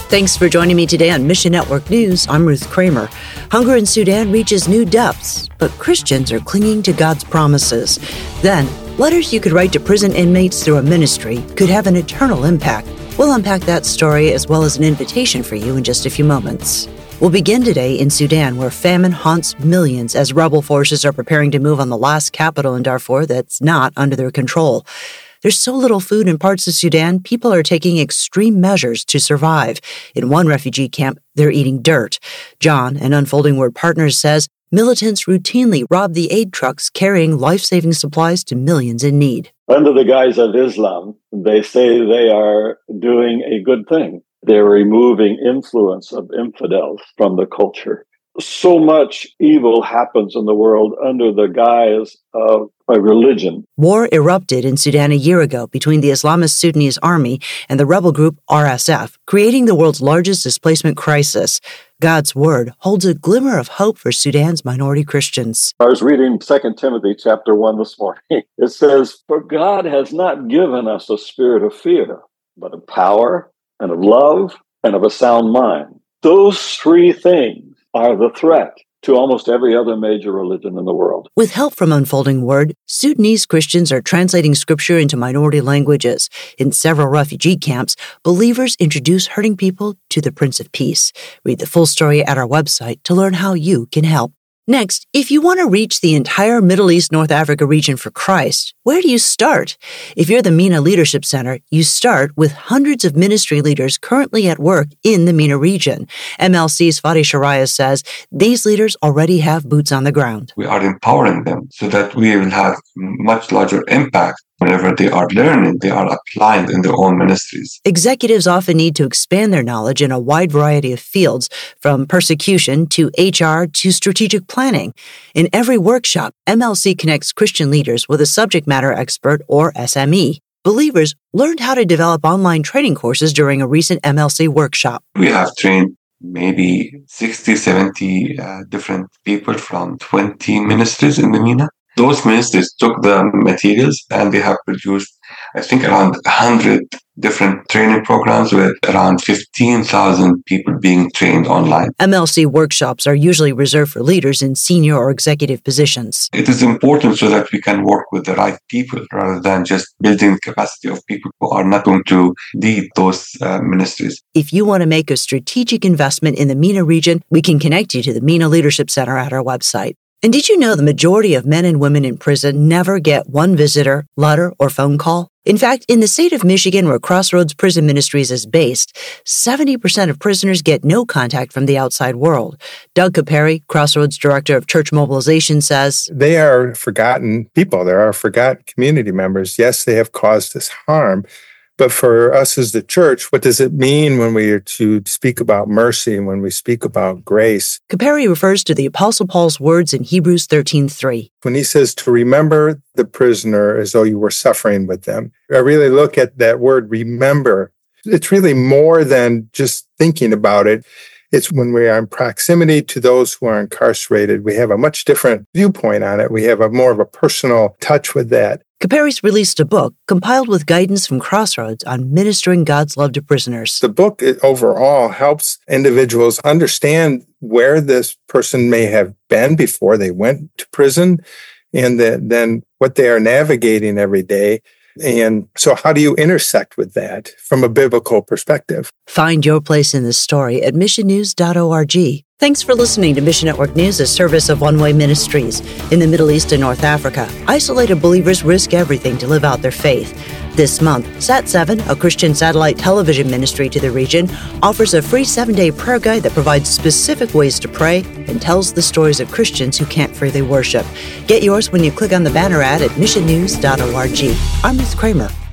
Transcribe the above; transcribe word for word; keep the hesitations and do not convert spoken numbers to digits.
Thanks for joining me today on Mission Network News. I'm Ruth Kramer. Hunger in Sudan reaches new depths, but Christians are clinging to God's promises. Then, letters you could write to prison inmates through a ministry could have an eternal impact. We'll unpack that story as well as an invitation for you in just a few moments. We'll begin today in Sudan, where famine haunts millions as rebel forces are preparing to move on the last capital in Darfur that's not under their control. There's so little food in parts of Sudan, people are taking extreme measures to survive. In one refugee camp, they're eating dirt. John, an Unfolding Word partner, says militants routinely rob the aid trucks carrying life-saving supplies to millions in need. Under the guise of Islam, they say they are doing a good thing. They're removing influence of infidels from the culture. So much evil happens in the world under the guise of a religion. War erupted in Sudan a year ago between the Islamist Sudanese army and the rebel group R S F, creating the world's largest displacement crisis. God's word holds a glimmer of hope for Sudan's minority Christians. I was reading Second Timothy chapter one this morning. It says, "For God has not given us a spirit of fear, but of power and of love and of a sound mind." Those three things are the threat to almost every other major religion in the world. With help from Unfolding Word, Sudanese Christians are translating scripture into minority languages. In several refugee camps, believers introduce hurting people to the Prince of Peace. Read the full story at our website to learn how you can help. Next, if you want to reach the entire Middle East North Africa region for Christ, where do you start? If you're the MENA Leadership Center, you start with hundreds of ministry leaders currently at work in the MENA region. M L C's Fadi Sharaya says these leaders already have boots on the ground. We are empowering them so that we will have much larger impact. Whenever they are learning, they are applying in their own ministries. Executives often need to expand their knowledge in a wide variety of fields, from persecution to H R to strategic planning. In every workshop, M L C connects Christian leaders with a subject matter expert or S M E. Believers learned how to develop online training courses during a recent M L C workshop. We have trained maybe sixty, seventy uh, different people from twenty ministries in the MENA. Those ministers took the materials and they have produced, I think, around one hundred different training programs with around fifteen thousand people being trained online. M L C workshops are usually reserved for leaders in senior or executive positions. It is important so that we can work with the right people rather than just building the capacity of people who are not going to lead those uh, ministries. If you want to make a strategic investment in the MENA region, we can connect you to the MENA Leadership Center at our website. And did you know the majority of men and women in prison never get one visitor, letter, or phone call? In fact, in the state of Michigan, where Crossroads Prison Ministries is based, seventy percent of prisoners get no contact from the outside world. Doug Caperi, Crossroads Director of Church Mobilization, says, they are forgotten people. There are forgotten community members. Yes, they have caused us harm. But for us as the church, what does it mean when we are to speak about mercy and when we speak about grace? Caperi refers to the Apostle Paul's words in Hebrews thirteen three. When he says to remember the prisoner as though you were suffering with them, I really look at that word remember. It's really more than just thinking about it. It's when we are in proximity to those who are incarcerated, we have a much different viewpoint on it. We have a more of a personal touch with that. Caperi's released a book compiled with guidance from Crossroads on ministering God's love to prisoners. The book overall helps individuals understand where this person may have been before they went to prison, and the, then what they are navigating every day. And so how do you intersect with that from a biblical perspective? Find your place in this story at mission news dot org. Thanks for listening to Mission Network News, a service of One Way Ministries. In the Middle East and North Africa, isolated believers risk everything to live out their faith. This month, Sat seven, a Christian satellite television ministry to the region, offers a free seven-day prayer guide that provides specific ways to pray and tells the stories of Christians who can't freely worship. Get yours when you click on the banner ad at mission news dot org. I'm Ruth Kramer.